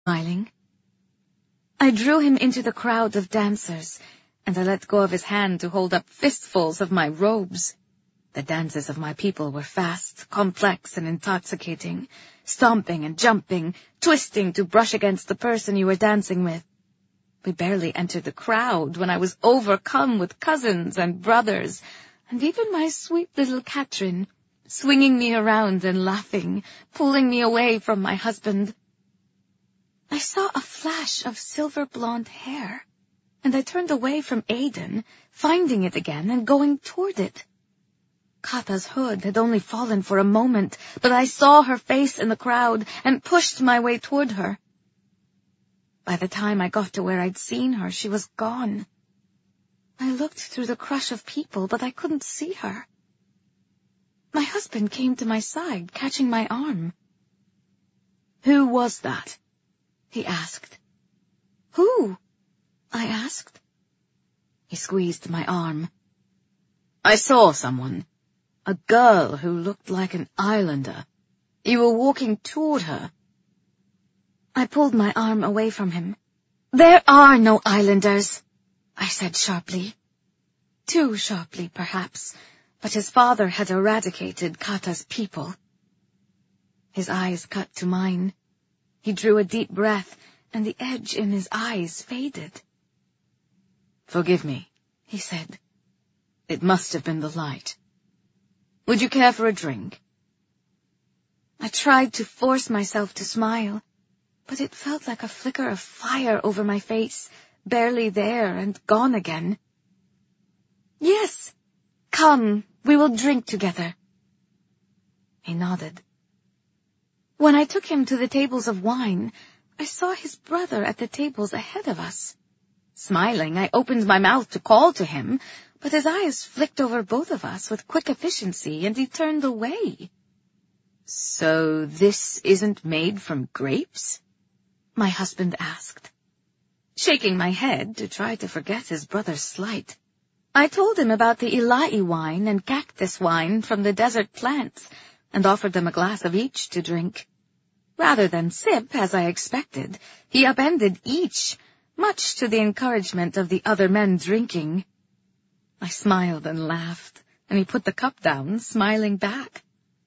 smiling. I drew him into the crowd of dancers, and I let go of his hand to hold up fistfuls of my robes. The dances of my people were fast, complex, and intoxicating, stomping and jumping, twisting to brush against the person you were dancing with. We barely entered the crowd when I was overcome with cousins and brothers, and even my sweet little Katrin, swinging me around and laughing, pulling me away from my husband. I saw a flash of silver blonde hair, and I turned away from Aiden, finding it again and going toward it. Kata's hood had only fallen for a moment, but I saw her face in the crowd and pushed my way toward her. By the time I got to where I'd seen her, she was gone. I looked through the crush of people, but I couldn't see her. My husband came to my side, catching my arm. "Who was that?" he asked. "Who?" I asked. He squeezed my arm. "I saw someone. A girl who looked like an islander. You were walking toward her." I pulled my arm away from him. "There are no islanders," I said sharply. Too sharply, perhaps, but his father had eradicated Kata's people. His eyes cut to mine. He drew a deep breath, and the edge in his eyes faded. "Forgive me," he said. "It must have been the light. Would you care for a drink?" I tried to force myself to smile, but it felt like a flicker of fire over my face, barely there and gone again. "Yes, come, we will drink together." He nodded. When I took him to the tables of wine, I saw his brother at the tables ahead of us. Smiling, I opened my mouth to call to him, but his eyes flicked over both of us with quick efficiency, and he turned away. "So this isn't made from grapes?" my husband asked. Shaking my head to try to forget his brother's slight, I told him about the Ilai wine and cactus wine from the desert plants, and offered them a glass of each to drink. Rather than sip, as I expected, he upended each, much to the encouragement of the other men drinking. I smiled and laughed, and he put the cup down, smiling back.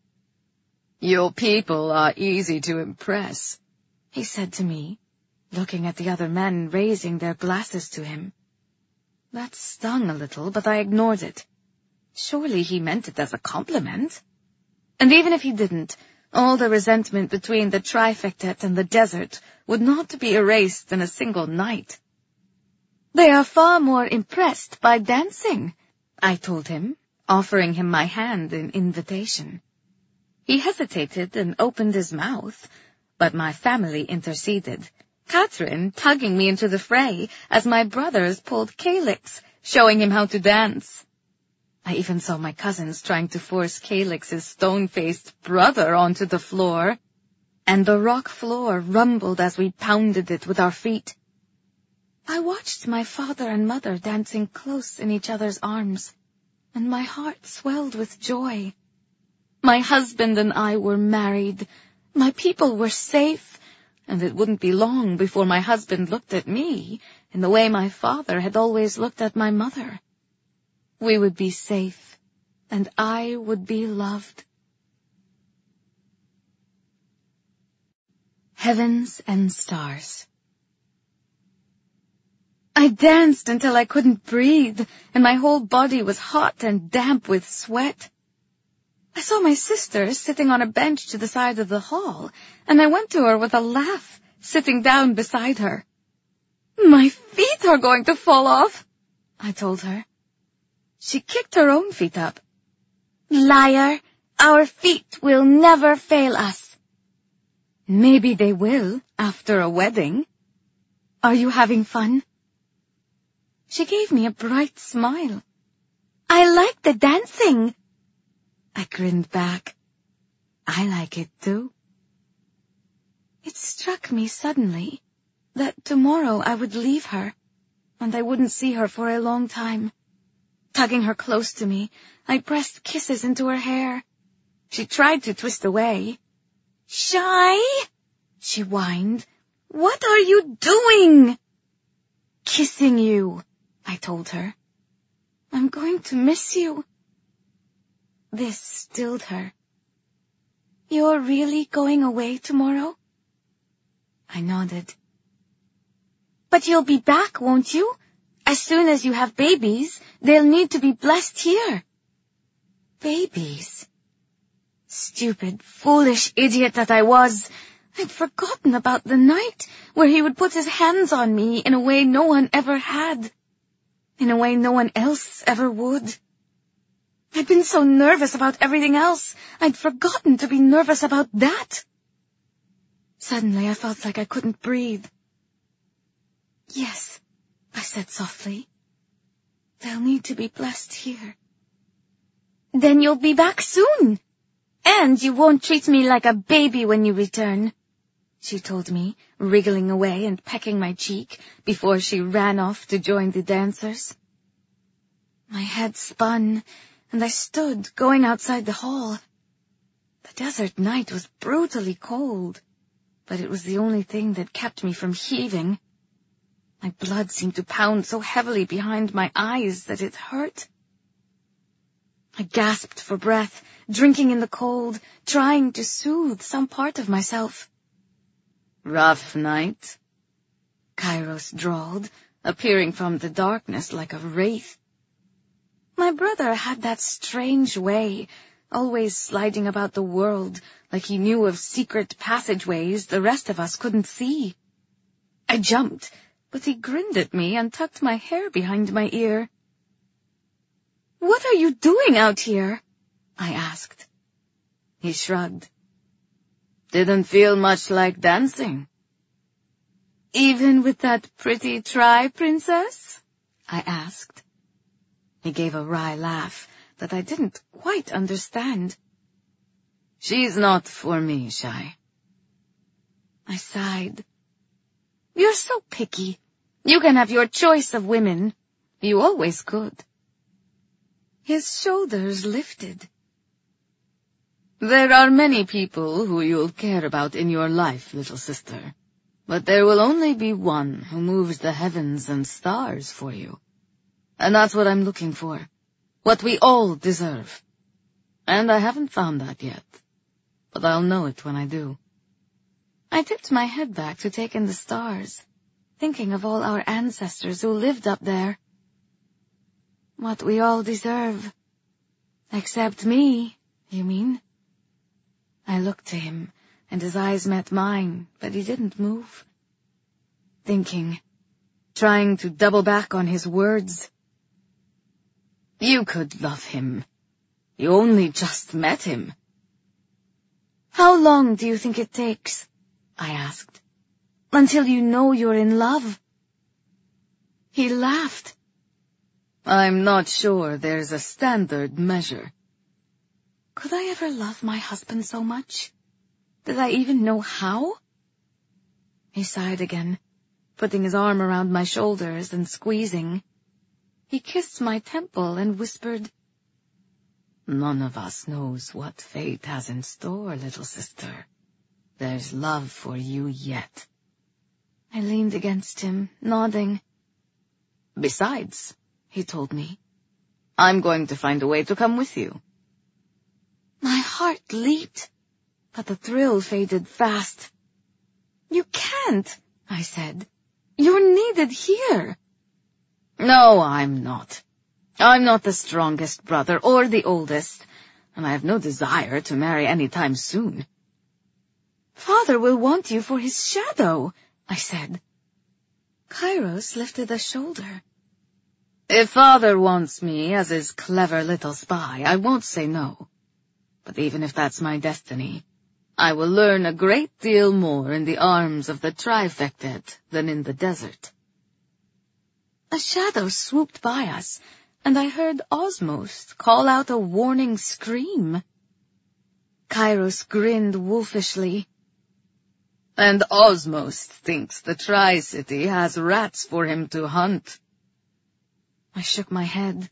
"Your people are easy to impress," he said to me, looking at the other men raising their glasses to him. That stung a little, but I ignored it. Surely he meant it as a compliment. And even if he didn't, all the resentment between the trifecta and the desert would not be erased in a single night. "They are far more impressed by dancing," I told him, offering him my hand in invitation. He hesitated and opened his mouth, but my family interceded, Katrin tugging me into the fray as my brothers pulled Calix, showing him how to dance. I even saw my cousins trying to force Calix's stone-faced brother onto the floor, and the rock floor rumbled as we pounded it with our feet. I watched my father and mother dancing close in each other's arms, and my heart swelled with joy. My husband and I were married, my people were safe, and it wouldn't be long before my husband looked at me in the way my father had always looked at my mother. We would be safe, and I would be loved. Heavens and Stars. I danced until I couldn't breathe, and my whole body was hot and damp with sweat. I saw my sister sitting on a bench to the side of the hall, and I went to her with a laugh, sitting down beside her. "My feet are going to fall off," I told her. She kicked her own feet up. "Liar, our feet will never fail us." "Maybe they will after a wedding. Are you having fun?" She gave me a bright smile. "I like the dancing." I grinned back. I like it too. It struck me suddenly that tomorrow I would leave her, and I wouldn't see her for a long time. Tugging her close to me, I pressed kisses into her hair. She tried to twist away. "Shy," she whined. What are you doing? Kissing you, I told her. I'm going to miss you. This stilled her. You're really going away tomorrow? I nodded. But you'll be back, won't you? As soon as you have babies, they'll need to be blessed here. Babies? Stupid, foolish idiot that I was. I'd forgotten about the night where he would put his hands on me in a way no one ever had. In a way no one else ever would. I'd been so nervous about everything else, I'd forgotten to be nervous about that. Suddenly I felt like I couldn't breathe. Yes, I said softly. They'll need to be blessed here. Then you'll be back soon. And you won't treat me like a baby when you return, she told me, wriggling away and pecking my cheek before she ran off to join the dancers. My head spun, and I stood, going outside the hall. The desert night was brutally cold, but it was the only thing that kept me from heaving. My blood seemed to pound so heavily behind my eyes that it hurt. I gasped for breath, drinking in the cold, trying to soothe some part of myself. Rough night, Kairos drawled, appearing from the darkness like a wraith. My brother had that strange way, always sliding about the world like he knew of secret passageways the rest of us couldn't see. I jumped, but he grinned at me and tucked my hair behind my ear. What are you doing out here? I asked. He shrugged. Didn't feel much like dancing. Even with that pretty tri-princess? I asked. He gave a wry laugh that I didn't quite understand. She's not for me, Shai. I sighed. You're so picky. You can have your choice of women. You always could. His shoulders lifted. There are many people who you'll care about in your life, little sister. But there will only be one who moves the heavens and stars for you. And that's what I'm looking for. What we all deserve. And I haven't found that yet. But I'll know it when I do. I tipped my head back to take in the stars, thinking of all our ancestors who lived up there. What we all deserve. Except me, you mean? I looked to him, and his eyes met mine, but he didn't move. Thinking, trying to double back on his words. You could love him. You only just met him. How long do you think it takes? I asked. Until you know you're in love? He laughed. I'm not sure there's a standard measure. Could I ever love my husband so much? Did I even know how? He sighed again, putting his arm around my shoulders and squeezing. He kissed my temple and whispered, None of us knows what fate has in store, little sister. There's love for you yet. I leaned against him, nodding. Besides, he told me, I'm going to find a way to come with you. My heart leaped, but the thrill faded fast. You can't, I said. You're needed here. No, I'm not. I'm not the strongest brother or the oldest, and I have no desire to marry any time soon. Father will want you for his shadow, I said. Kairos lifted a shoulder. If Father wants me as his clever little spy, I won't say no. But even if that's my destiny, I will learn a great deal more in the arms of the Trifected than in the desert. A shadow swooped by us, and I heard Osmost call out a warning scream. Kairos grinned wolfishly. And Osmost thinks the Tri-City has rats for him to hunt. I shook my head.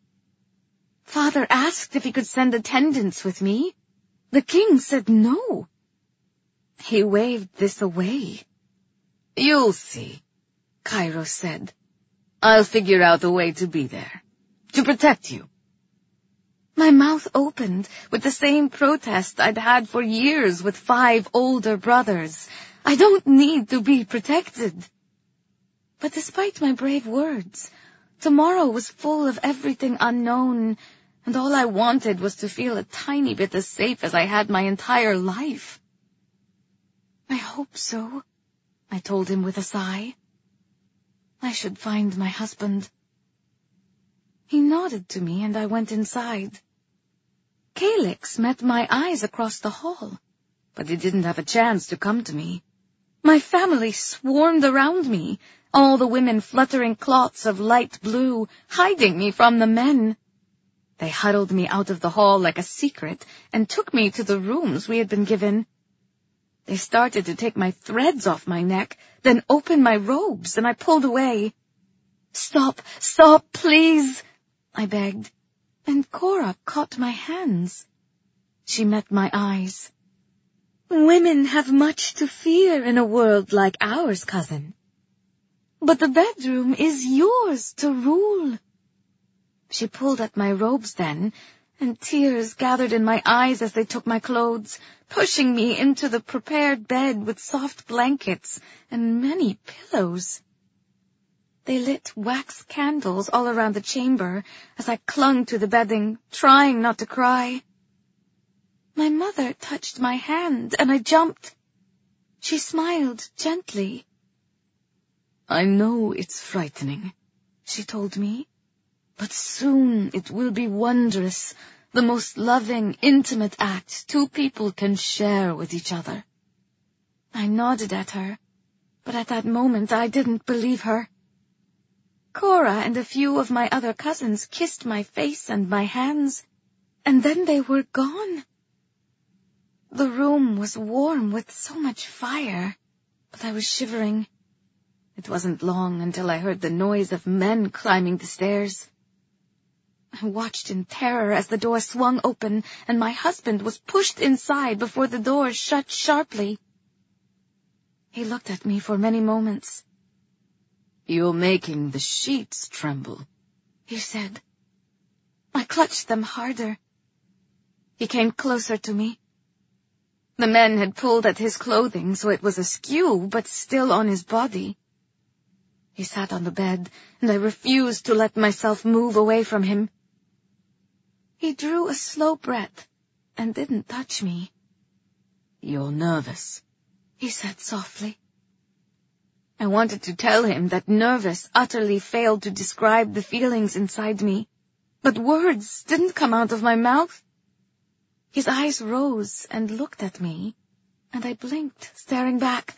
Father asked if he could send attendants with me. The king said no. He waved this away. You'll see, Kairos said. I'll figure out a way to be there, to protect you. My mouth opened with the same protest I'd had for years with 5 older brothers. I don't need to be protected. But despite my brave words, tomorrow was full of everything unknown, and all I wanted was to feel a tiny bit as safe as I had my entire life. I hope so, I told him with a sigh. I should find my husband. He nodded to me and I went inside. Calyx met my eyes across the hall, but he didn't have a chance to come to me. My family swarmed around me, all the women fluttering cloths of light blue, hiding me from the men. They huddled me out of the hall like a secret and took me to the rooms we had been given. They started to take my threads off my neck, then open my robes, and I pulled away. Stop, please, I begged, and Cora caught my hands. She met my eyes. Women have much to fear in a world like ours, cousin. But the bedroom is yours to rule. She pulled at my robes then, and tears gathered in my eyes as they took my clothes, pushing me into the prepared bed with soft blankets and many pillows. They lit wax candles all around the chamber as I clung to the bedding, trying not to cry. My mother touched my hand, and I jumped. She smiled gently. I know it's frightening, she told me, but soon it will be wondrous, the most loving, intimate act 2 people can share with each other. I nodded at her, but at that moment I didn't believe her. Cora and a few of my other cousins kissed my face and my hands, and then they were gone. The room was warm with so much fire, but I was shivering. It wasn't long until I heard the noise of men climbing the stairs. I watched in terror as the door swung open and my husband was pushed inside before the door shut sharply. He looked at me for many moments. You're making the sheets tremble, he said. I clutched them harder. He came closer to me. The men had pulled at his clothing so it was askew, but still on his body. He sat on the bed, and I refused to let myself move away from him. He drew a slow breath and didn't touch me. You're nervous, he said softly. I wanted to tell him that nervous utterly failed to describe the feelings inside me, but words didn't come out of my mouth. His eyes rose and looked at me, and I blinked, staring back.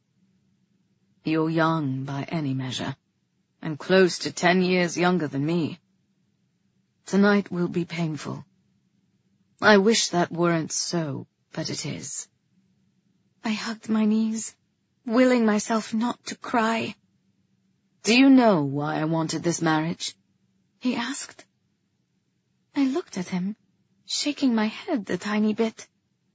You're young by any measure, and close to 10 years younger than me. Tonight will be painful. I wish that weren't so, but it is. I hugged my knees, willing myself not to cry. Do you know why I wanted this marriage? He asked. I looked at him, shaking my head a tiny bit.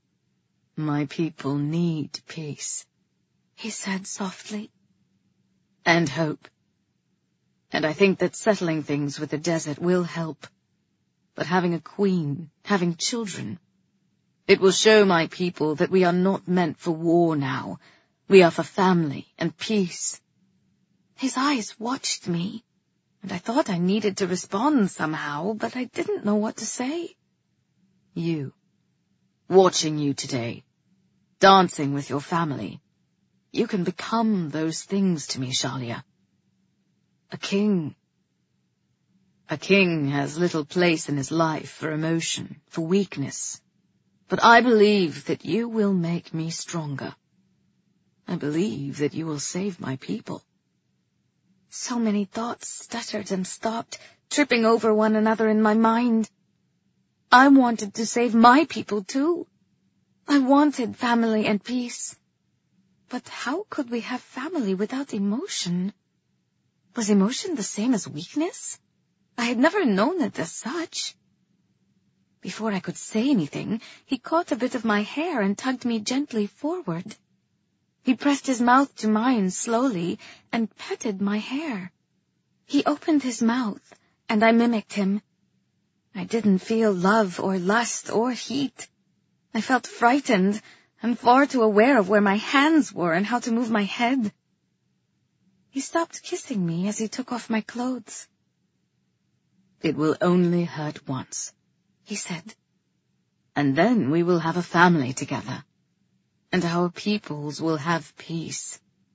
My people need peace, he said softly. And hope. And I think that settling things with the desert will help. But having a queen, having children, it will show my people that we are not meant for war now. We are for family and peace. His eyes watched me, and I thought I needed to respond somehow, but I didn't know what to say. You, watching you today, dancing with your family, you can become those things to me, Shalia. A king. A king has little place in his life for emotion, for weakness. But I believe that you will make me stronger. I believe that you will save my people. So many thoughts stuttered and stopped, tripping over one another in my mind. I wanted to save my people too. I wanted family and peace. But how could we have family without emotion? Was emotion the same as weakness? I had never known it as such. Before I could say anything, he caught a bit of my hair and tugged me gently forward. He pressed his mouth to mine slowly and petted my hair. He opened his mouth, and I mimicked him. I didn't feel love or lust or heat. I felt frightened and far too aware of where my hands were and how to move my head. He stopped kissing me as he took off my clothes. "It will only hurt once," he said. "And then we will have a family together, and our peoples will have peace."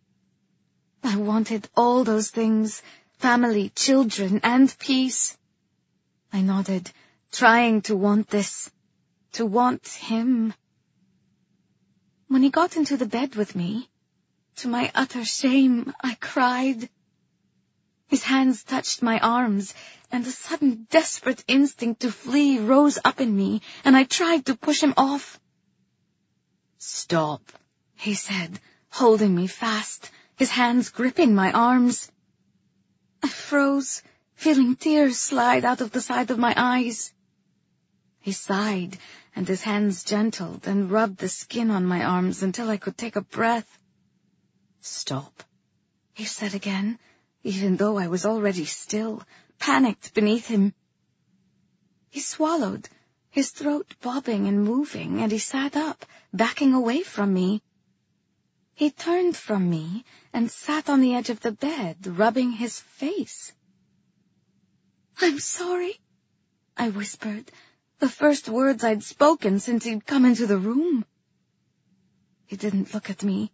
I wanted all those things, family, children, and peace. I nodded, trying to want this, to want him. When he got into the bed with me, to my utter shame, I cried. His hands touched my arms, and a sudden desperate instinct to flee rose up in me, and I tried to push him off. "Stop," he said, holding me fast, his hands gripping my arms. I froze, feeling tears slide out of the side of my eyes. He sighed, and his hands gentled and rubbed the skin on my arms until I could take a breath. "Stop," he said again, even though I was already still, panicked beneath him. He swallowed, his throat bobbing and moving, and he sat up, backing away from me. He turned from me and sat on the edge of the bed, rubbing his face. "I'm sorry," I whispered, the first words I'd spoken since he'd come into the room. He didn't look at me.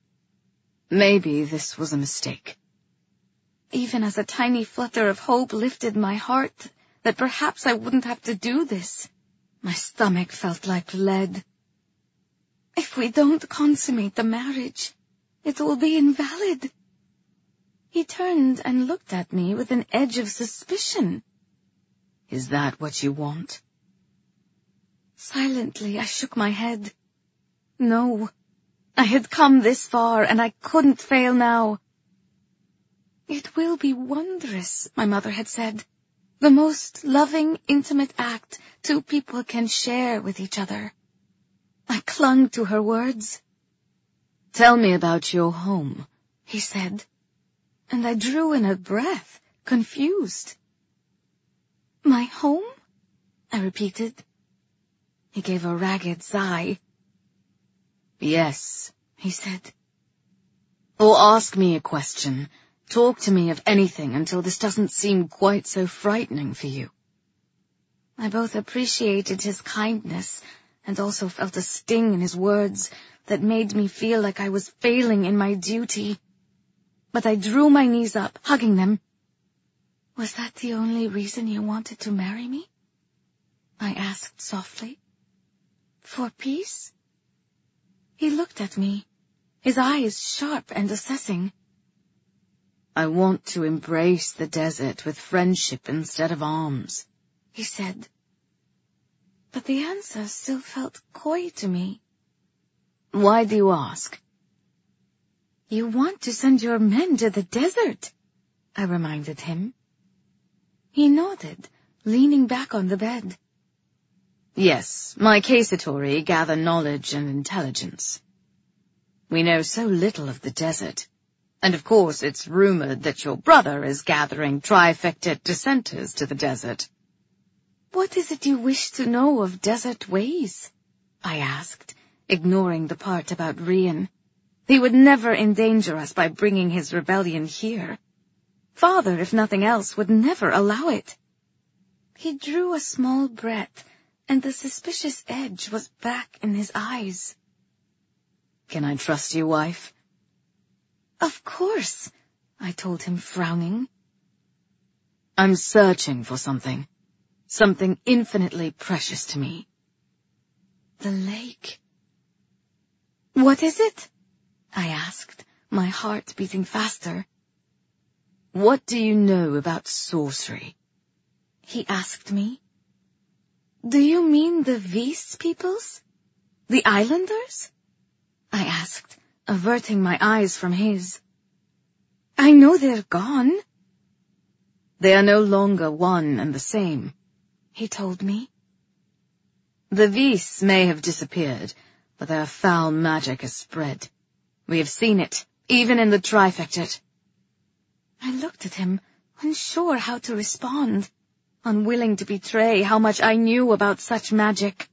"Maybe this was a mistake." Even as a tiny flutter of hope lifted my heart, that perhaps I wouldn't have to do this, my stomach felt like lead. "If we don't consummate the marriage, it will be invalid." He turned and looked at me with an edge of suspicion. "Is that what you want?" Silently, I shook my head. No, I had come this far, and I couldn't fail now. "It will be wondrous," my mother had said. "The most loving, intimate act two people can share with each other." I clung to her words. "Tell me about your home," he said, and I drew in a breath, confused. "My home?" I repeated. He gave a ragged sigh. "Yes," he said. "Or ask me a question. Talk to me of anything until this doesn't seem quite so frightening for you." I both appreciated his kindness and also felt a sting in his words that made me feel like I was failing in my duty. But I drew my knees up, hugging them. "Was that the only reason you wanted to marry me?" I asked softly. "For peace?" He looked at me, his eyes sharp and assessing. "I want to embrace the desert with friendship instead of arms," he said. But the answer still felt coy to me. "Why do you ask?" "You want to send your men to the desert," I reminded him. He nodded, leaning back on the bed. "Yes, my Casatori gather knowledge and intelligence. We know so little of the desert. And of course it's rumored that your brother is gathering trifecta dissenters to the desert." "What is it you wish to know of desert ways?" I asked, ignoring the part about Rian. He would never endanger us by bringing his rebellion here. Father, if nothing else, would never allow it. He drew a small breath, and the suspicious edge was back in his eyes. "Can I trust you, wife?" "Of course," I told him, frowning. "I'm searching for something infinitely precious to me." "The lake." "What is it?" I asked, my heart beating faster. "What do you know about sorcery?" he asked me. "Do you mean the Vis peoples? The islanders?" I asked, averting my eyes from his. "I know they're gone." "They are no longer one and the same," he told me. "The Vis may have disappeared, but their foul magic has spread. We have seen it, even in the Trifecta." I looked at him, unsure how to respond, unwilling to betray how much I knew about such magic.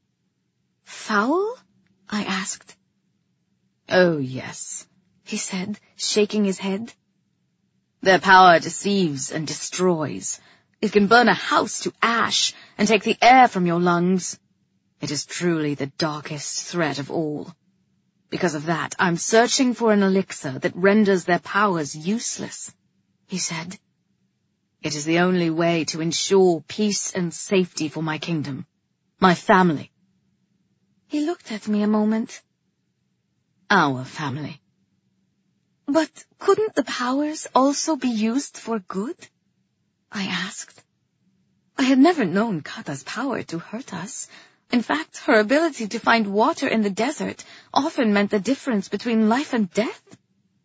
"Foul?" I asked. "Oh, yes," he said, shaking his head. "Their power deceives and destroys. It can burn a house to ash and take the air from your lungs. It is truly the darkest threat of all. Because of that, I'm searching for an elixir that renders their powers useless," he said. "It is the only way to ensure peace and safety for my kingdom, my family." He looked at me a moment. "Our family." "But couldn't the powers also be used for good?" I asked. I had never known Kata's power to hurt us. In fact, her ability to find water in the desert often meant the difference between life and death.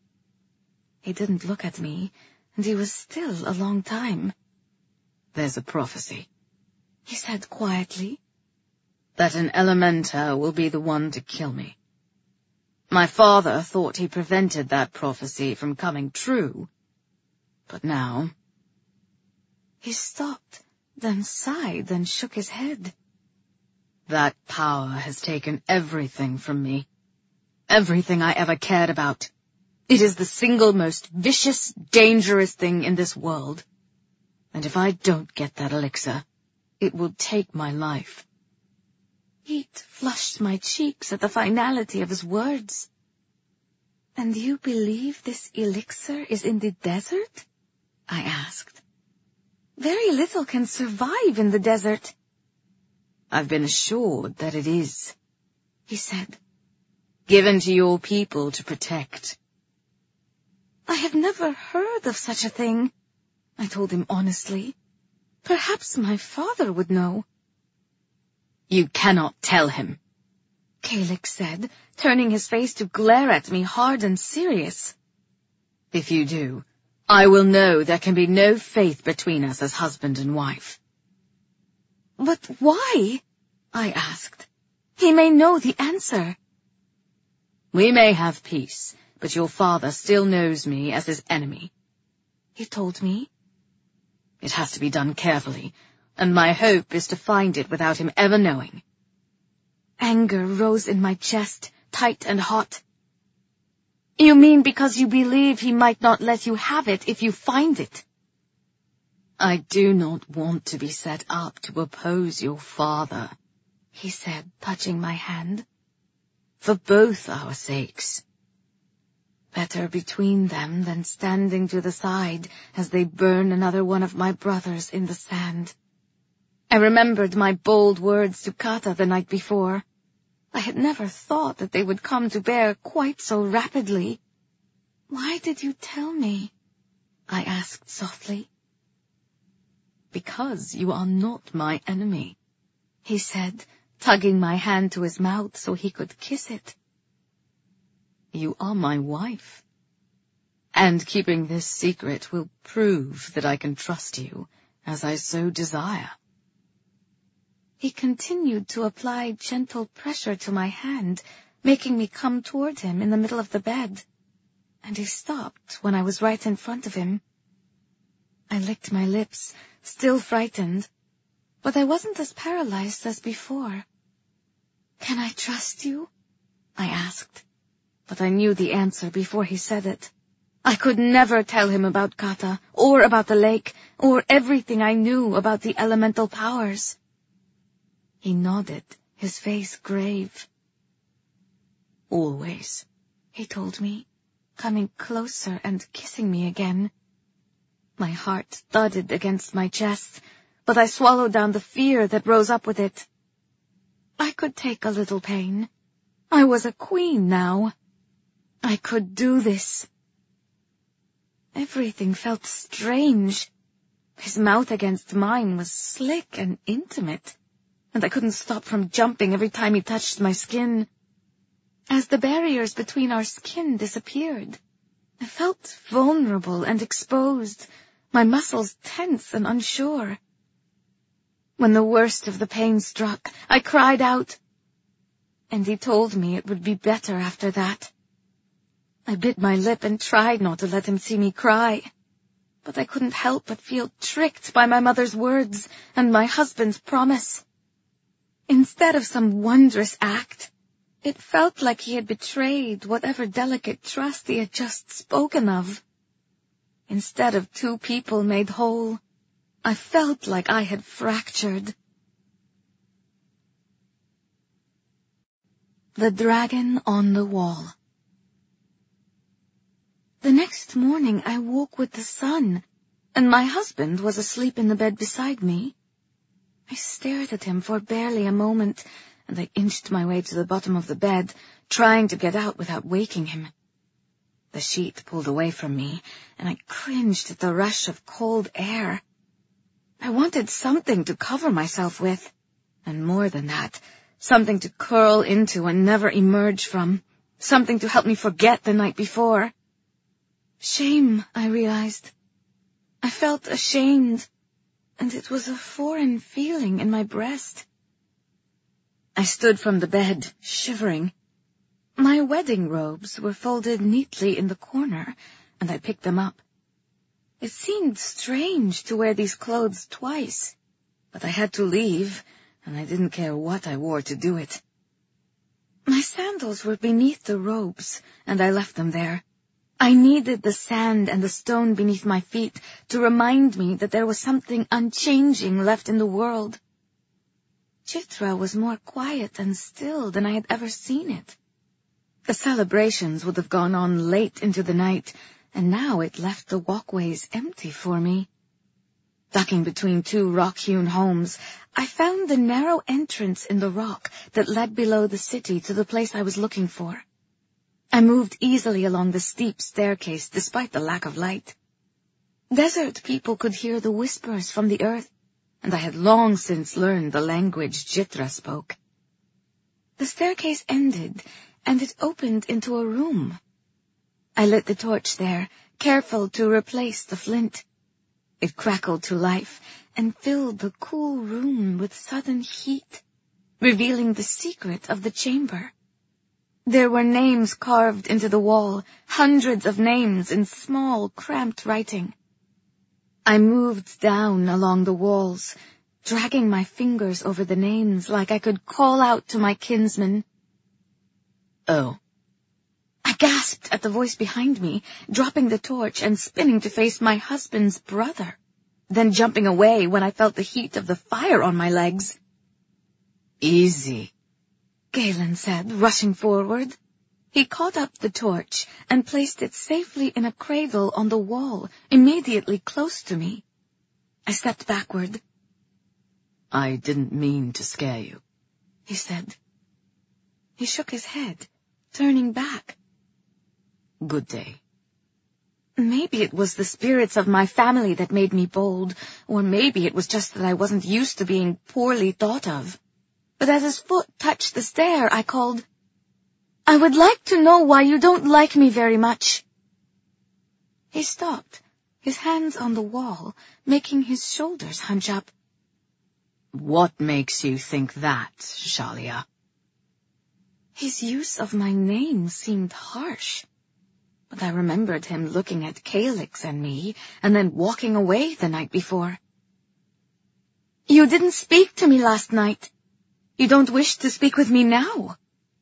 He didn't look at me, and he was still a long time. "There's a prophecy," he said quietly, "that an Elemental will be the one to kill me. My father thought he prevented that prophecy from coming true, but now—" He stopped, then sighed, then shook his head. "That power has taken everything from me, everything I ever cared about. It is the single most vicious, dangerous thing in this world. And if I don't get that elixir, it will take my life." Heat flushed my cheeks at the finality of his words. "And you believe this elixir is in the desert?" I asked. "Very little can survive in the desert." "I've been assured that it is," he said. "Given to your people to protect." "I have never heard of such a thing," I told him honestly. "Perhaps my father would know." "You cannot tell him," Caelix said, turning his face to glare at me hard and serious. "If you do, I will know there can be no faith between us as husband and wife." "But why?" I asked. "He may know the answer." "We may have peace, but your father still knows me as his enemy," he told me. "It has to be done carefully, and my hope is to find it without him ever knowing." Anger rose in my chest, tight and hot. "You mean because you believe he might not let you have it if you find it?" "I do not want to be set up to oppose your father," he said, touching my hand. "For both our sakes. Better between them than standing to the side as they burn another one of my brothers in the sand." I remembered my bold words to Kata the night before. I had never thought that they would come to bear quite so rapidly. "Why did you tell me?" I asked softly. "Because you are not my enemy," he said, tugging my hand to his mouth so he could kiss it. "You are my wife, and keeping this secret will prove that I can trust you as I so desire." He continued to apply gentle pressure to my hand, making me come toward him in the middle of the bed, and he stopped when I was right in front of him. I licked my lips, still frightened, but I wasn't as paralyzed as before. "Can I trust you?" I asked, but I knew the answer before he said it. I could never tell him about Kata, or about the lake, or everything I knew about the elemental powers. He nodded, his face grave. "Always," he told me, coming closer and kissing me again. My heart thudded against my chest, but I swallowed down the fear that rose up with it. I could take a little pain. I was a queen now. I could do this. Everything felt strange. His mouth against mine was slick and intimate, and I couldn't stop from jumping every time he touched my skin. As the barriers between our skin disappeared, I felt vulnerable and exposed, my muscles tense and unsure. When the worst of the pain struck, I cried out, and he told me it would be better after that. I bit my lip and tried not to let him see me cry. But I couldn't help but feel tricked by my mother's words and my husband's promise. Instead of some wondrous act, it felt like he had betrayed whatever delicate trust he had just spoken of. Instead of two people made whole, I felt like I had fractured. The Dragon on the Wall. The next morning I woke with the sun, and my husband was asleep in the bed beside me. I stared at him for barely a moment, and I inched my way to the bottom of the bed, trying to get out without waking him. The sheet pulled away from me, and I cringed at the rush of cold air. I wanted something to cover myself with, and more than that, something to curl into and never emerge from, something to help me forget the night before. Shame, I realized. I felt ashamed, and it was a foreign feeling in my breast. I stood from the bed, shivering. My wedding robes were folded neatly in the corner, and I picked them up. It seemed strange to wear these clothes twice, but I had to leave, and I didn't care what I wore to do it. My sandals were beneath the robes, and I left them there. I needed the sand and the stone beneath my feet to remind me that there was something unchanging left in the world. Chitra was more quiet and still than I had ever seen it. The celebrations would have gone on late into the night, and now it left the walkways empty for me. Ducking between two rock-hewn homes, I found the narrow entrance in the rock that led below the city to the place I was looking for. I moved easily along the steep staircase despite the lack of light. Desert people could hear the whispers from the earth, and I had long since learned the language Chitra spoke. The staircase ended, and it opened into a room. I lit the torch there, careful to replace the flint. It crackled to life and filled the cool room with sudden heat, revealing the secret of the chamber. There were names carved into the wall, hundreds of names in small, cramped writing. I moved down along the walls, dragging my fingers over the names like I could call out to my kinsmen. Oh. I gasped at the voice behind me, dropping the torch and spinning to face my husband's brother, then jumping away when I felt the heat of the fire on my legs. Easy, Galen said, rushing forward. He caught up the torch and placed it safely in a cradle on the wall, immediately close to me. I stepped backward. I didn't mean to scare you, he said. He shook his head, turning back. Good day. Maybe it was the spirits of my family that made me bold, or maybe it was just that I wasn't used to being poorly thought of. But as his foot touched the stair, I called, I would like to know why you don't like me very much. He stopped, his hands on the wall, making his shoulders hunch up. What makes you think that, Shalia? His use of my name seemed harsh, but I remembered him looking at Calyx and me, and then walking away the night before. You didn't speak to me last night. You don't wish to speak with me now.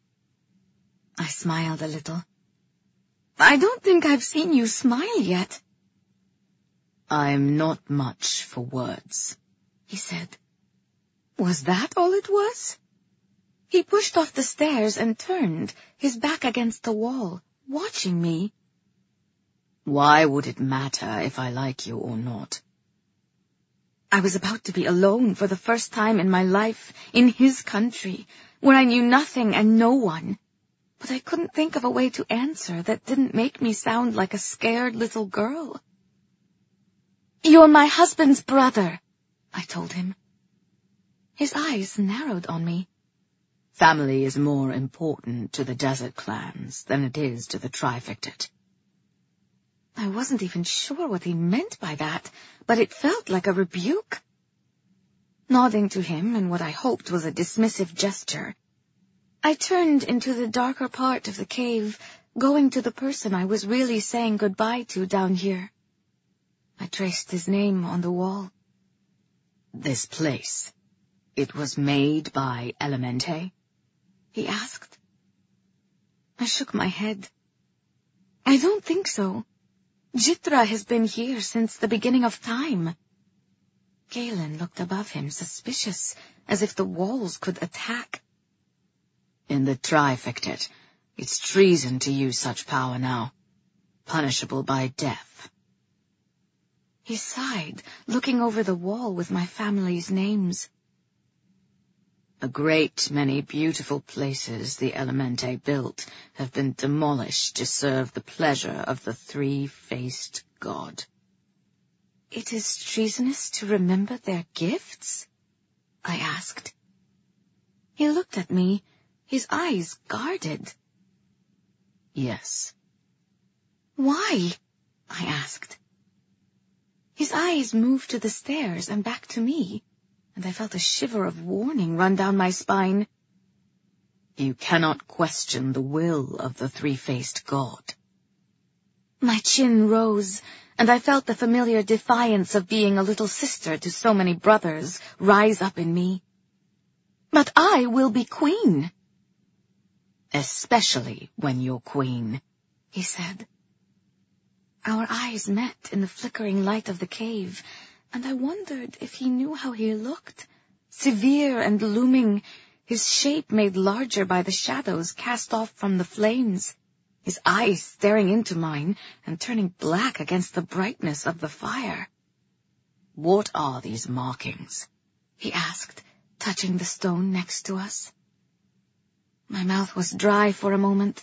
I smiled a little. I don't think I've seen you smile yet. I'm not much for words, he said. Was that all it was? He pushed off the stairs and turned, his back against the wall, watching me. Why would it matter if I like you or not? I was about to be alone for the first time in my life, in his country, where I knew nothing and no one. But I couldn't think of a way to answer that didn't make me sound like a scared little girl. You're my husband's brother, I told him. His eyes narrowed on me. Family is more important to the desert clans than it is to the Trifected. I wasn't even sure what he meant by that, but it felt like a rebuke. Nodding to him in what I hoped was a dismissive gesture, I turned into the darker part of the cave, going to the person I was really saying goodbye to down here. I traced his name on the wall. This place, it was made by Elemente? He asked. I shook my head. I don't think so. Jitra has been here since the beginning of time. Galen looked above him, suspicious, as if the walls could attack. In the Trifectet, it's treason to use such power now, punishable by death. He sighed, looking over the wall with my family's names. A great many beautiful places the Elemente built have been demolished to serve the pleasure of the three-faced god. It is treasonous to remember their gifts? I asked. He looked at me, his eyes guarded. Yes. Why? I asked. His eyes moved to the stairs and back to me, and I felt a shiver of warning run down my spine. You cannot question the will of the three-faced god. My chin rose, and I felt the familiar defiance of being a little sister to so many brothers rise up in me. But I will be queen. Especially when you're queen, he said. Our eyes met in the flickering light of the cave, and I wondered if he knew how he looked, severe and looming, his shape made larger by the shadows cast off from the flames, his eyes staring into mine and turning black against the brightness of the fire. What are these markings? He asked, touching the stone next to us. My mouth was dry for a moment.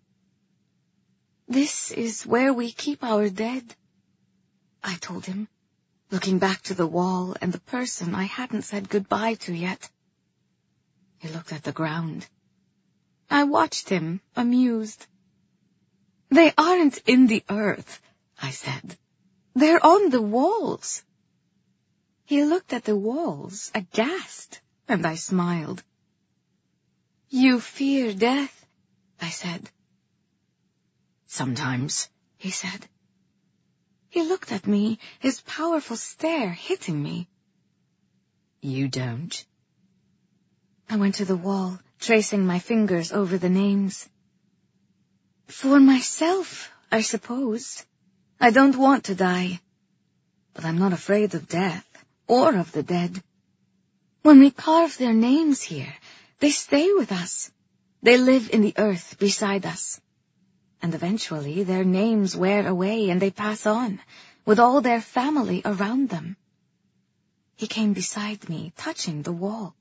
This is where we keep our dead, I told him, looking back to the wall and the person I hadn't said goodbye to yet. He looked at the ground. I watched him, amused. They aren't in the earth, I said. They're on the walls. He looked at the walls, aghast, and I smiled. You fear death, I said. Sometimes, he said. He looked at me, his powerful stare hitting me. You don't? I went to the wall, tracing my fingers over the names. For myself, I suppose. I don't want to die. But I'm not afraid of death, or of the dead. When we carve their names here, they stay with us. They live in the earth beside us. And eventually their names wear away and they pass on, with all their family around them. He came beside me, touching the wall.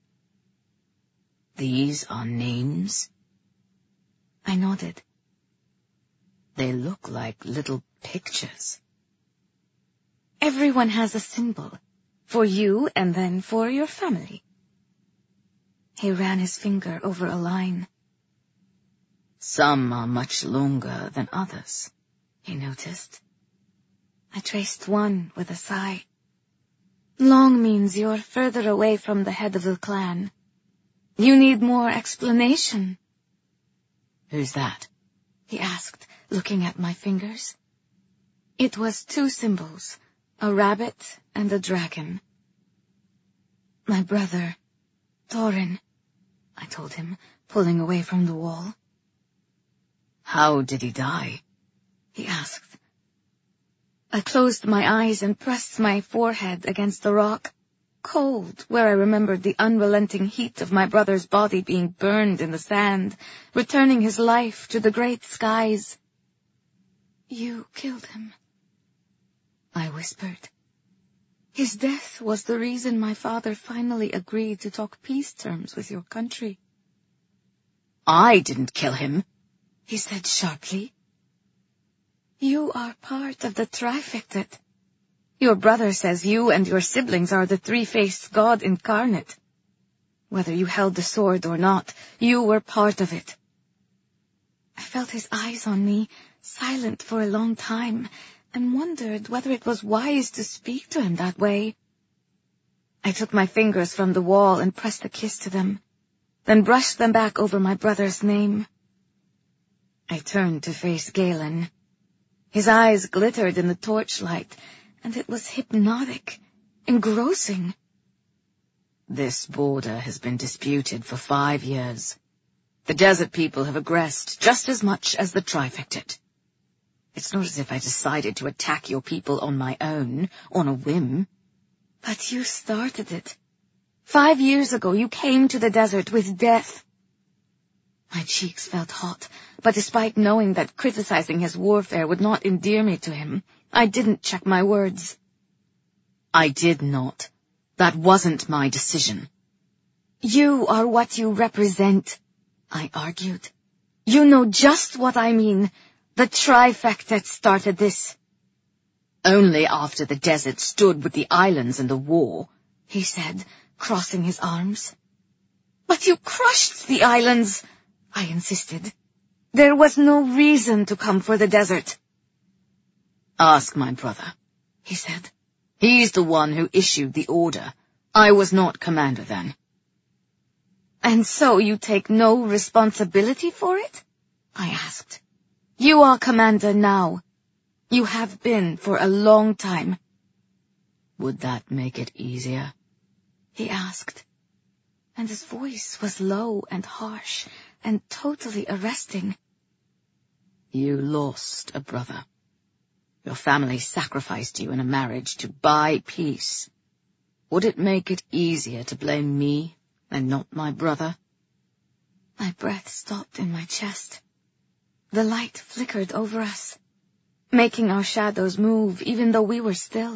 These are names? I nodded. They look like little pictures. Everyone has a symbol, for you and then for your family. He ran his finger over a line. Some are much longer than others, he noticed. I traced one with a sigh. Long means you're further away from the head of the clan. You need more explanation. Who's that? He asked, looking at my fingers. It was two symbols, a rabbit and a dragon. My brother, Thorin, I told him, pulling away from the wall. How did he die? He asked. I closed my eyes and pressed my forehead against the rock, cold, where I remembered the unrelenting heat of my brother's body being burned in the sand, returning his life to the great skies. You killed him, I whispered. His death was the reason my father finally agreed to talk peace terms with your country. I didn't kill him, he said sharply. You are part of the Trifectet. Your brother says you and your siblings are the three-faced god incarnate. Whether you held the sword or not, you were part of it. I felt his eyes on me, silent for a long time, and wondered whether it was wise to speak to him that way. I took my fingers from the wall and pressed a kiss to them, then brushed them back over my brother's name. I turned to face Galen. His eyes glittered in the torchlight, and it was hypnotic, engrossing. This border has been disputed for 5 years. The desert people have aggressed just as much as the Trifected. It's not as if I decided to attack your people on my own, on a whim. But you started it. 5 years ago you came to the desert with death. My cheeks felt hot, but despite knowing that criticizing his warfare would not endear me to him, I didn't check my words. I did not. That wasn't my decision. You are what you represent, I argued. You know just what I mean. The Trifected started this. Only after the desert stood with the islands in the war, he said, crossing his arms. But you crushed the islands, I insisted. There was no reason to come for the desert. Ask my brother, he said. He's the one who issued the order. I was not commander then. And so you take no responsibility for it? I asked. You are commander now. You have been for a long time. Would that make it easier? He asked. And his voice was low and harsh and totally arresting. You lost a brother. Your family sacrificed you in a marriage to buy peace. Would it make it easier to blame me and not my brother? My breath stopped in my chest. The light flickered over us, making our shadows move even though we were still.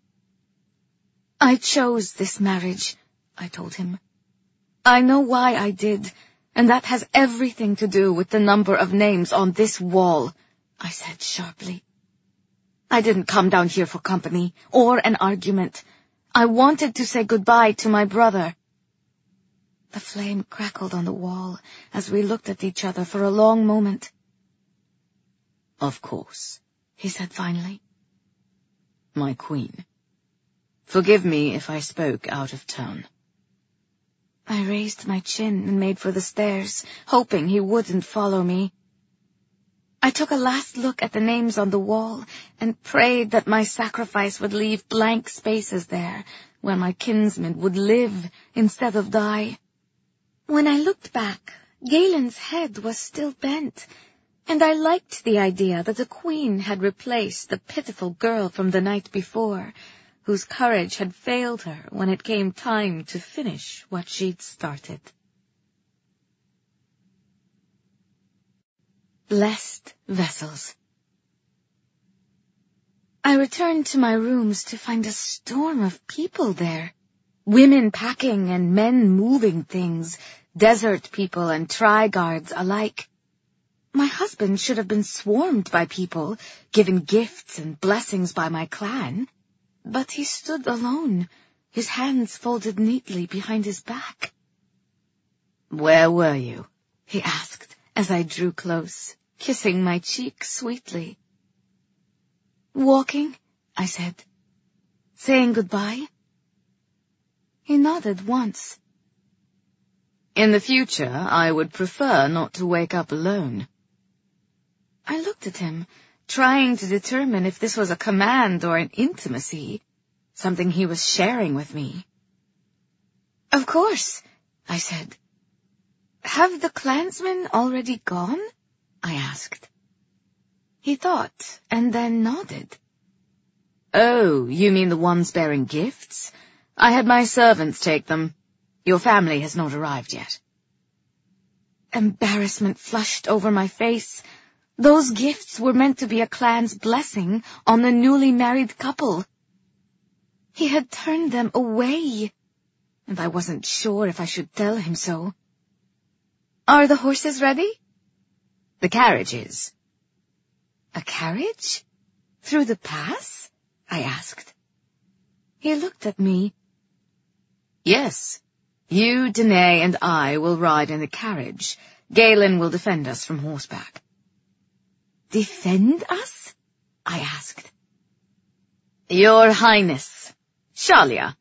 I chose this marriage, I told him. I know why I did, and that has everything to do with the number of names on this wall, I said sharply. I didn't come down here for company or an argument. I wanted to say goodbye to my brother. The flame crackled on the wall as we looked at each other for a long moment. Of course, he said finally. My queen, forgive me if I spoke out of turn. I raised my chin and made for the stairs, hoping he wouldn't follow me. I took a last look at the names on the wall and prayed that my sacrifice would leave blank spaces there where my kinsmen would live instead of die. When I looked back, Galen's head was still bent, and I liked the idea that the queen had replaced the pitiful girl from the night before, whose courage had failed her when it came time to finish what she'd started. Blessed vessels. I returned to my rooms to find a storm of people there. Women packing and men moving things, desert people and tri-guards alike. My husband should have been swarmed by people, given gifts and blessings by my clan. But he stood alone, his hands folded neatly behind his back. Where were you? He asked as I drew close, kissing my cheek sweetly. Walking, I said. Saying goodbye. He nodded once. In the future, I would prefer not to wake up alone. I looked at him, trying to determine if this was a command or an intimacy, something he was sharing with me. Of course, I said. Have the clansmen already gone? I asked. He thought, and then nodded. Oh, you mean the ones bearing gifts? I had my servants take them. Your family has not arrived yet. Embarrassment flushed over my face. Those gifts were meant to be a clan's blessing on the newly married couple. He had turned them away, and I wasn't sure if I should tell him so. Are the horses ready? The carriage is. A carriage? Through the pass? I asked. He looked at me. Yes. You, Danae, and I will ride in the carriage. Galen will defend us from horseback. Defend us? I asked. Your Highness, Shalia.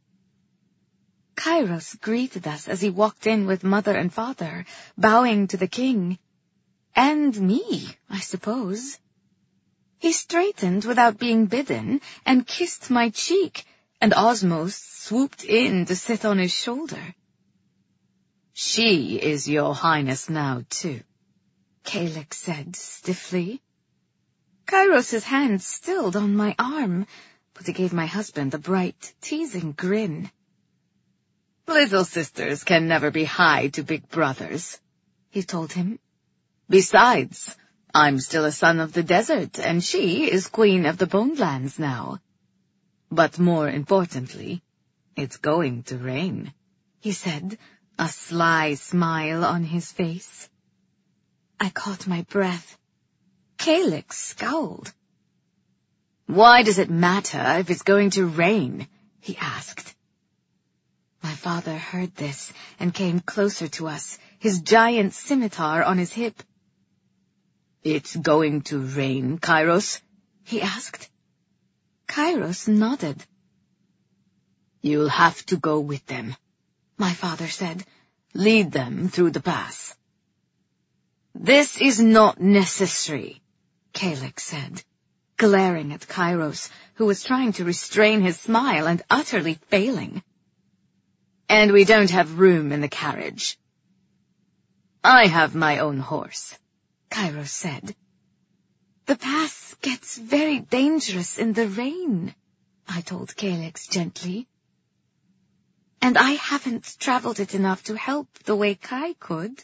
Kairos greeted us as he walked in with mother and father, bowing to the king. And me, I suppose. He straightened without being bidden and kissed my cheek, and Osmose swooped in to sit on his shoulder. She is your highness now, too, Caelix said stiffly. Kairos' hand stilled on my arm, but he gave my husband a bright, teasing grin. Little sisters can never be high to big brothers, he told him. Besides, I'm still a son of the desert, and she is queen of the Bonelands now. But more importantly, it's going to rain, he said, a sly smile on his face. I caught my breath. Caelix scowled. Why does it matter if it's going to rain? He asked. My father heard this and came closer to us, his giant scimitar on his hip. It's going to rain, Kairos? He asked. Kairos nodded. You'll have to go with them, my father said. Lead them through the pass. This is not necessary, Caelix said, glaring at Kairos, who was trying to restrain his smile and utterly failing. And we don't have room in the carriage. I have my own horse, Kairos said. The pass gets very dangerous in the rain, I told Caelix gently. And I haven't traveled it enough to help the way Kai could.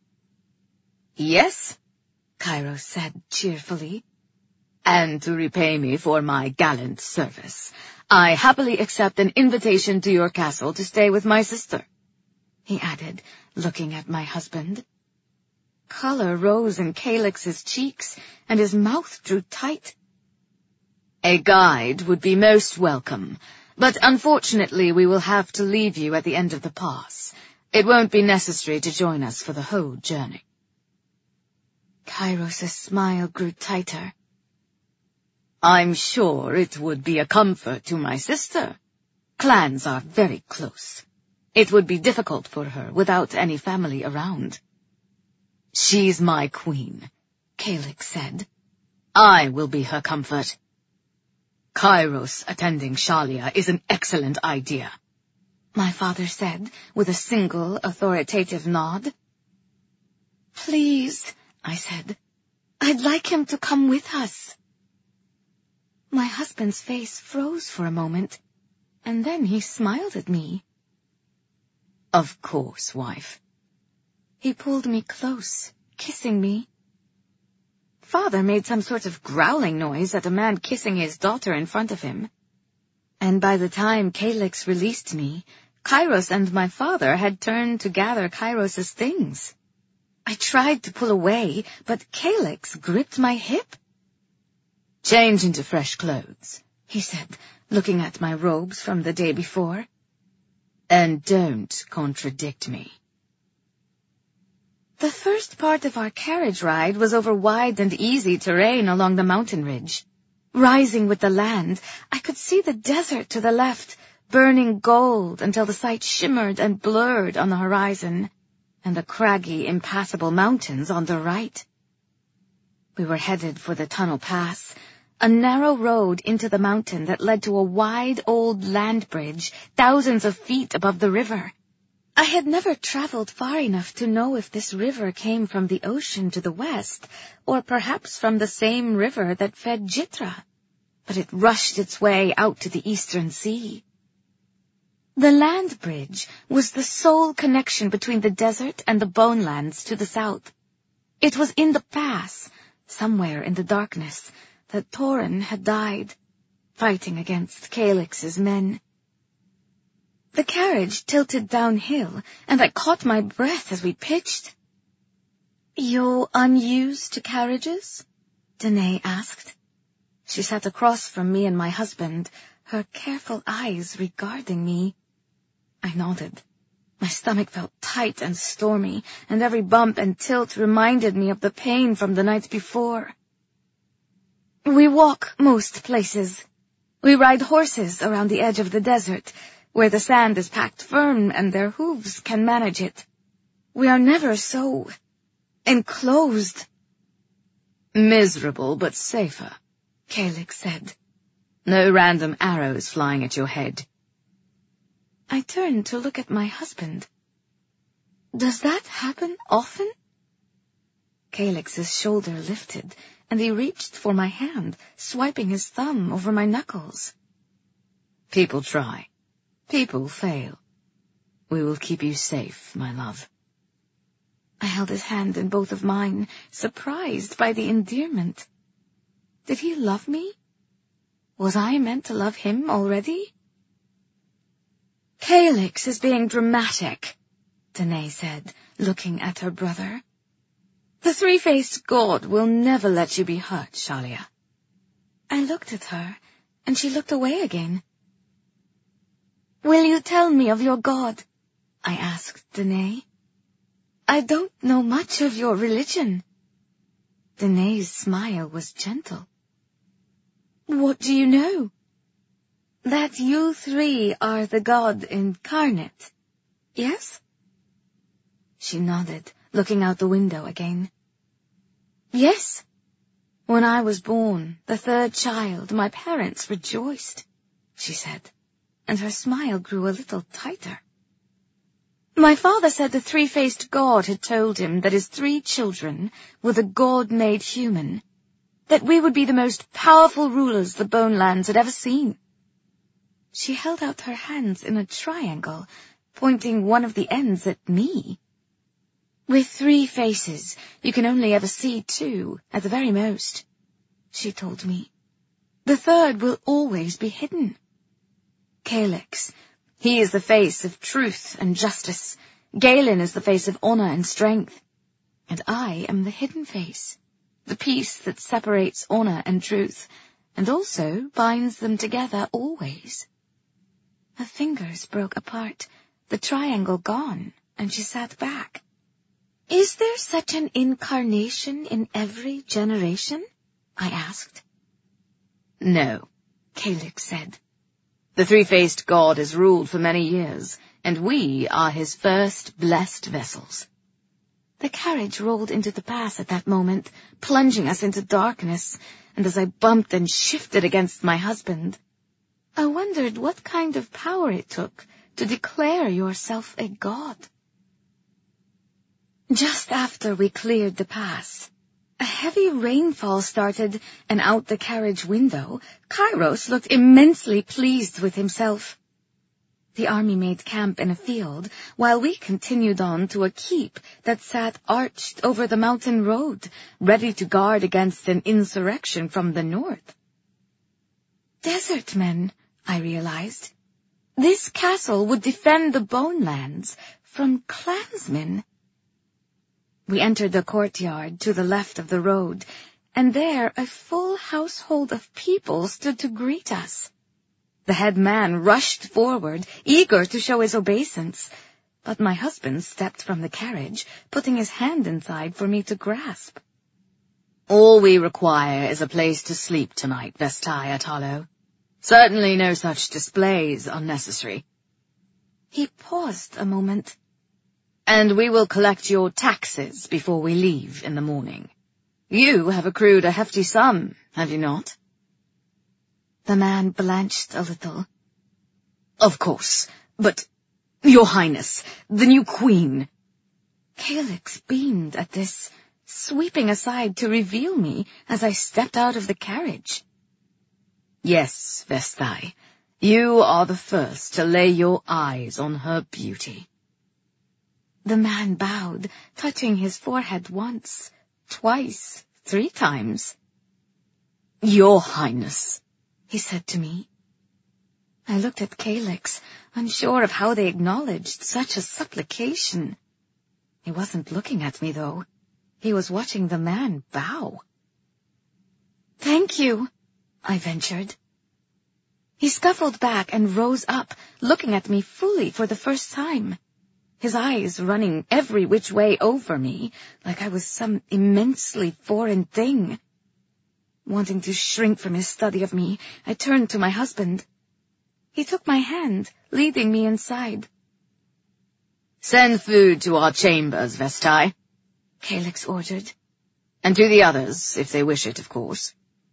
Yes, Kairos said cheerfully. And to repay me for my gallant service, I happily accept an invitation to your castle to stay with my sister, he added, looking at my husband. Color rose in Caelix's cheeks, and his mouth drew tight. A guide would be most welcome, but unfortunately we will have to leave you at the end of the pass. It won't be necessary to join us for the whole journey. Kairos' smile grew tighter. I'm sure it would be a comfort to my sister. Clans are very close. It would be difficult for her without any family around. She's my queen, Caelix said. I will be her comfort. Kairos attending Shalia is an excellent idea, my father said, with a single authoritative nod. Please, I said. I'd like him to come with us. My husband's face froze for a moment, and then he smiled at me. Of course, wife. He pulled me close, kissing me. Father made some sort of growling noise at a man kissing his daughter in front of him. And by the time Caelix released me, Kairos and my father had turned to gather Kairos' things. I tried to pull away, but Caelix gripped my hip. Change into fresh clothes, he said, looking at my robes from the day before. And don't contradict me. The first part of our carriage ride was over wide and easy terrain along the mountain ridge. Rising with the land, I could see the desert to the left, burning gold until the sight shimmered and blurred on the horizon, and the craggy, impassable mountains on the right. We were headed for the Tunnel Pass, a narrow road into the mountain that led to a wide old land bridge thousands of feet above the river. I had never traveled far enough to know if this river came from the ocean to the west, or perhaps from the same river that fed Jitra, but it rushed its way out to the eastern sea. The land bridge was the sole connection between the desert and the Bonelands to the south. It was in the pass, somewhere in the darkness, that Thorin had died, fighting against Caelix's men. The carriage tilted downhill, and I caught my breath as we pitched. "You unused to carriages?" Danae asked. She sat across from me and my husband, her careful eyes regarding me. I nodded. My stomach felt tight and stormy, and every bump and tilt reminded me of the pain from the night before. "We walk most places. We ride horses around the edge of the desert, where the sand is packed firm and their hooves can manage it. We are never so enclosed," Miserable, but safer, Caelix said. No random arrows flying at your head. I turned to look at my husband. Does that happen often? Caelix's shoulder lifted, and he reached for my hand, swiping his thumb over my knuckles. People try. People fail. We will keep you safe, my love. I held his hand in both of mine, surprised by the endearment. Did he love me? Was I meant to love him already? Caelix is being dramatic, Danae said, looking at her brother. The three-faced god will never let you be hurt, Shalia. I looked at her, and she looked away again. Will you tell me of your god? I asked Danae. I don't know much of your religion. Danae's smile was gentle. What do you know? That you three are the god incarnate, yes? She nodded, looking out the window again. Yes. When I was born, the third child, my parents rejoiced, she said, and her smile grew a little tighter. My father said the three-faced god had told him that his 3 children were the god made human, that we would be the most powerful rulers the Bonelands had ever seen. She held out her hands in a triangle, pointing one of the ends at me. With 3 faces, you can only ever see 2, at the very most, she told me. The third will always be hidden. Caelix, he is the face of truth and justice. Galen is the face of honor and strength. And I am the hidden face, the piece that separates honor and truth, and also binds them together always. Her fingers broke apart, the triangle gone, and she sat back. Is there such an incarnation in every generation? I asked. No, Caelix said. The three-faced god has ruled for many years, and we are his first blessed vessels. The carriage rolled into the pass at that moment, plunging us into darkness, and as I bumped and shifted against my husband, I wondered what kind of power it took to declare yourself a god. Just after we cleared the pass, a heavy rainfall started, and out the carriage window, Kairos looked immensely pleased with himself. The army made camp in a field, while we continued on to a keep that sat arched over the mountain road, ready to guard against an insurrection from the north. Desert men, I realized. This castle would defend the Bonelands from clansmen. We entered the courtyard to the left of the road, and there a full household of people stood to greet us. The head man rushed forward, eager to show his obeisance, but my husband stepped from the carriage, putting his hand inside for me to grasp. All we require is a place to sleep tonight, Vestai Atalo. Certainly no such displays are necessary. He paused a moment. And we will collect your taxes before we leave in the morning. You have accrued a hefty sum, have you not? The man blanched a little. Of course, but, Your Highness, the new queen. Caelix beamed at this, sweeping aside to reveal me as I stepped out of the carriage. Yes, Vestai, you are the first to lay your eyes on her beauty. The man bowed, touching his forehead once, twice, 3 times. Your Highness, he said to me. I looked at Caelix, unsure of how they acknowledged such a supplication. He wasn't looking at me, though. He was watching the man bow. Thank you, I ventured. He scuffled back and rose up, looking at me fully for the first time. His eyes running every which way over me, like I was some immensely foreign thing. Wanting to shrink from his study of me, I turned to my husband. He took my hand, leading me inside. Send food to our chambers, Vestai, Caelix ordered. And to the others, if they wish it, of course.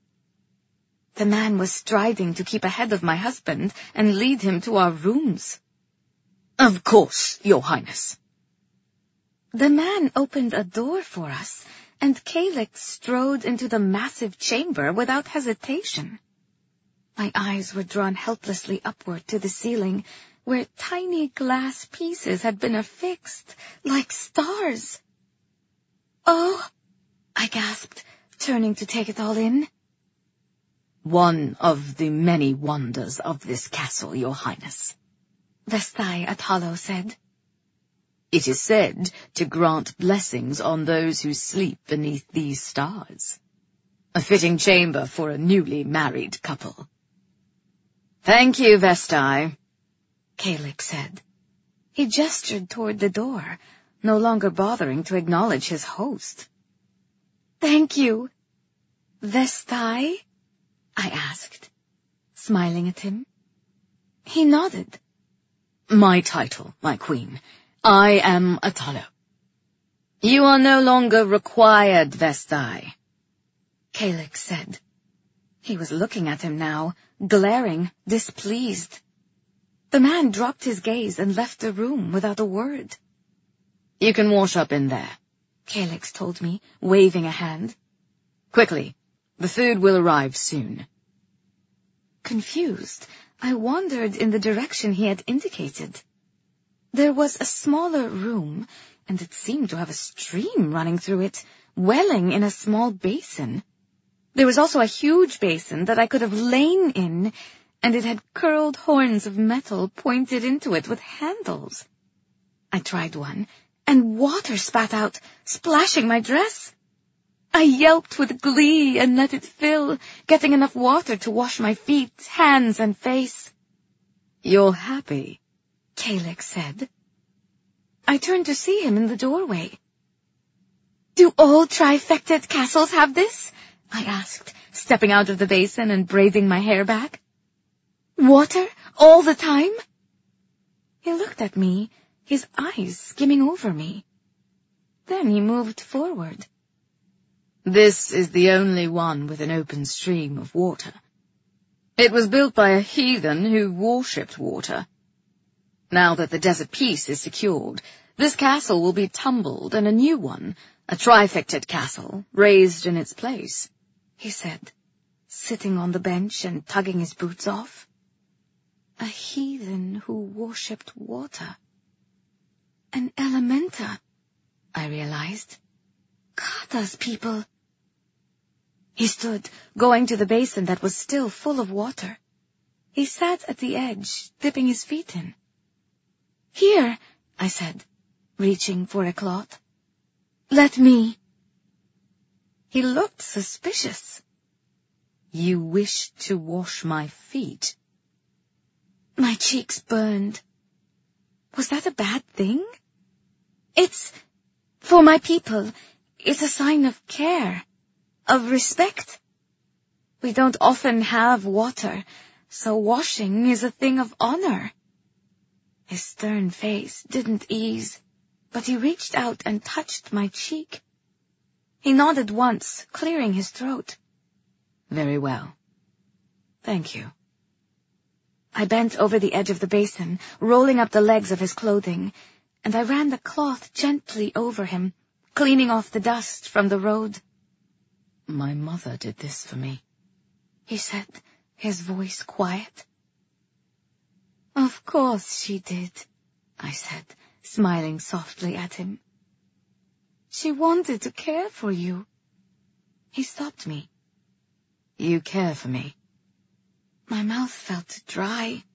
The man was striding to keep ahead of my husband and lead him to our rooms. Of course, Your Highness. The man opened a door for us, and Caelix strode into the massive chamber without hesitation. My eyes were drawn helplessly upward to the ceiling, where tiny glass pieces had been affixed, like stars. "Oh," I gasped, turning to take it all in. "One of the many wonders of this castle, Your Highness," Vestai Atalo said. "It is said to grant blessings on those who sleep beneath these stars. A fitting chamber for a newly married couple." "Thank you, Vestai," Caelix said. He gestured toward the door, no longer bothering to acknowledge his host. "Thank you, Vestai?" I asked, smiling at him. He nodded. "My title, my queen. I am Atalo." "You are no longer required, Vestai," Caelix said. He was looking at him now, glaring, displeased. The man dropped his gaze and left the room without a word. "You can wash up in there," Caelix told me, waving a hand. "Quickly. The food will arrive soon." Confused, I wandered in the direction he had indicated. There was a smaller room, and it seemed to have a stream running through it, welling in a small basin. There was also a huge basin that I could have lain in, and it had curled horns of metal pointed into it with handles. I tried one, and water spat out, splashing my dress. I yelped with glee and let it fill, getting enough water to wash my feet, hands, and face. "You're happy," Caelix said. I turned to see him in the doorway. "Do all trifected castles have this?" I asked, stepping out of the basin and braiding my hair back. "Water all the time?" He looked at me, his eyes skimming over me. Then he moved forward. "This is the only one with an open stream of water. It was built by a heathen who worshipped water. Now that the Desert Peace is secured, this castle will be tumbled and a new one, a trifected castle, raised in its place," he said, sitting on the bench and tugging his boots off. A heathen who worshipped water. An Elementa, I realized. Kata's people. He stood, going to the basin that was still full of water. He sat at the edge, dipping his feet in. "Here," I said, reaching for a cloth. "Let me." He looked suspicious. "You wish to wash my feet?" My cheeks burned. Was that a bad thing? "It's for my people. It's a sign of care, of respect. We don't often have water, so washing is a thing of honor." His stern face didn't ease, but he reached out and touched my cheek. He nodded once, clearing his throat. "Very well. Thank you." I bent over the edge of the basin, rolling up the legs of his clothing, and I ran the cloth gently over him, cleaning off the dust from the road. "My mother did this for me," he said, his voice quiet. "Of course she did," I said, smiling softly at him. "She wanted to care for you." He stopped me. "You care for me?" My mouth felt dry.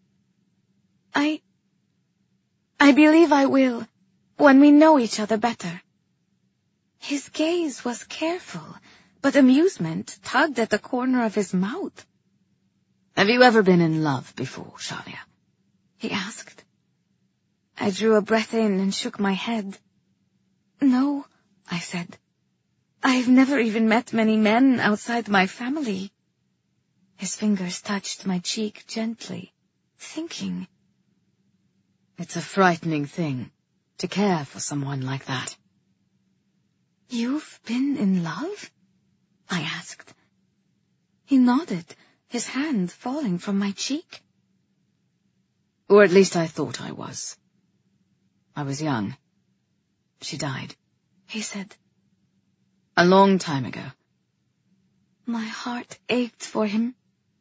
I believe I will, when we know each other better." His gaze was careful, but amusement tugged at the corner of his mouth. "Have you ever been in love before, Shalia?" he asked. I drew a breath in and shook my head. "No," I said. "I've never even met many men outside my family." His fingers touched my cheek gently, thinking. "It's a frightening thing, to care for someone like that." You've been in love? I asked. He nodded, his hand falling from my cheek. Or at least I thought I was. I was young. She died, he said. A long time ago. My heart ached for him.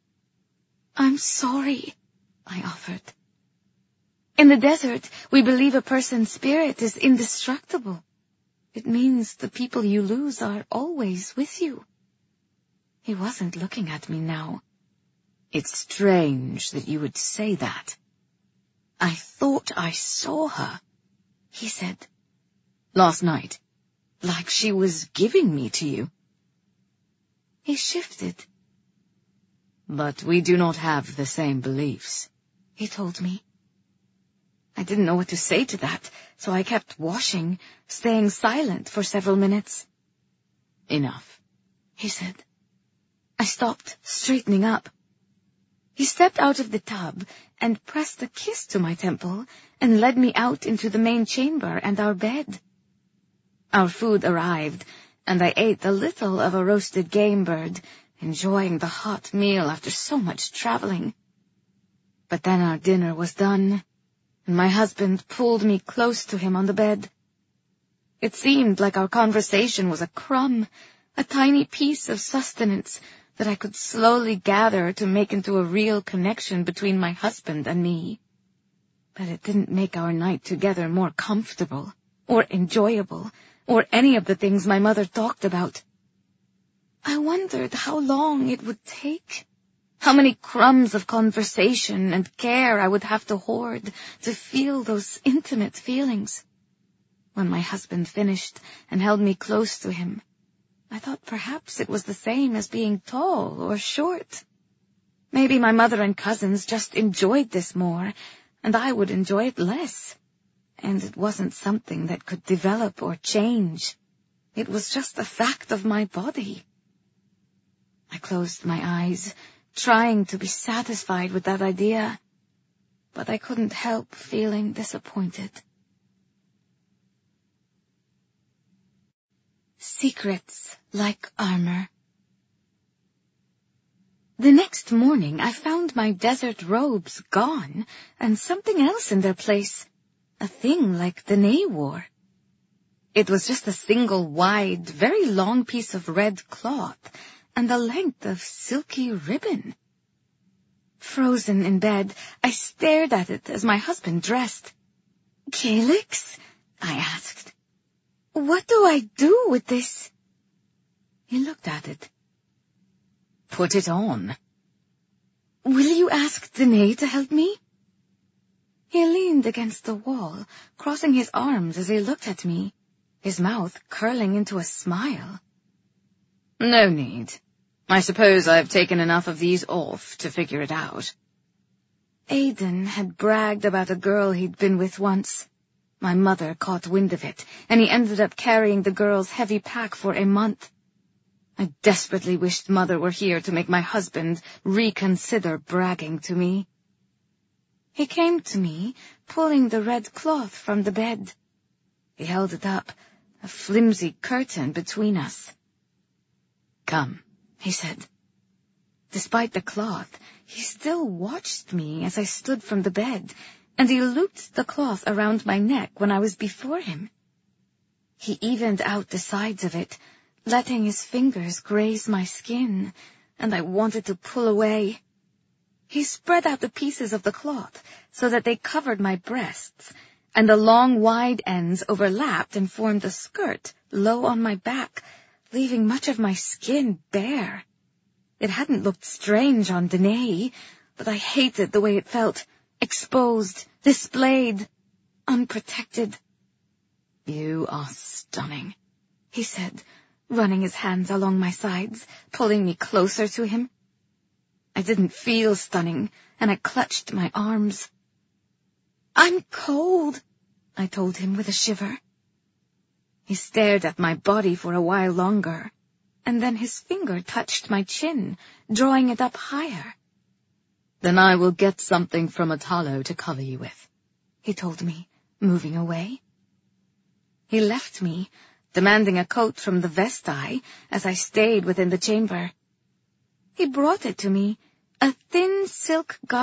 I'm sorry, I offered. In the desert, we believe a person's spirit is indestructible. It means the people you lose are always with you. He wasn't looking at me now. It's strange that you would say that. I thought I saw her, he said. Last night, like she was giving me to you. He shifted. But we do not have the same beliefs, he told me. I didn't know what to say to that, so I kept washing, staying silent for several minutes. Enough, he said. I stopped, straightening up. He stepped out of the tub and pressed a kiss to my temple and led me out into the main chamber and our bed. Our food arrived, and I ate a little of a roasted game bird, enjoying the hot meal after so much traveling. But then our dinner was done, and my husband pulled me close to him on the bed. It seemed like our conversation was a crumb, a tiny piece of sustenance that I could slowly gather to make into a real connection between my husband and me. But it didn't make our night together more comfortable, or enjoyable, or any of the things my mother talked about. I wondered how long it would take, how many crumbs of conversation and care I would have to hoard to feel those intimate feelings. When my husband finished and held me close to him, I thought perhaps it was the same as being tall or short. Maybe my mother and cousins just enjoyed this more, and I would enjoy it less. And it wasn't something that could develop or change. It was just a fact of my body. I closed my eyes, trying to be satisfied with that idea, but I couldn't help feeling disappointed. Secrets like armor. The next morning I found my desert robes gone and something else in their place, a thing like Danae wore. It was just a single wide, very long piece of red cloth and the length of silky ribbon. Frozen in bed, I stared at it as my husband dressed. "Calyx?" I asked. "What do I do with this?" He looked at it. "Put it on." "Will you ask Danae to help me?" He leaned against the wall, crossing his arms as he looked at me, his mouth curling into a smile. "No need. I suppose I've taken enough of these off to figure it out." Aiden had bragged about a girl he'd been with once. My mother caught wind of it, and he ended up carrying the girl's heavy pack for a month. I desperately wished Mother were here to make my husband reconsider bragging to me. He came to me, pulling the red cloth from the bed. He held it up, a flimsy curtain between us. "Come," he said. Despite the cloth, he still watched me as I stood from the bed, and he looped the cloth around my neck when I was before him. He evened out the sides of it, letting his fingers graze my skin, and I wanted to pull away. He spread out the pieces of the cloth so that they covered my breasts, and the long, wide ends overlapped and formed a skirt low on my back, leaving much of my skin bare. It hadn't looked strange on Danae, but I hated the way it felt, exposed, displayed, unprotected. "You are stunning," he said, running his hands along my sides, pulling me closer to him. I didn't feel stunning, and I clutched my arms. "I'm cold," I told him with a shiver. He stared at my body for a while longer, and then his finger touched my chin, drawing it up higher. "Then I will get something from Atalo to cover you with," he told me, moving away. He left me, demanding a coat from the Vestai as I stayed within the chamber. He brought it to me, a thin silk garment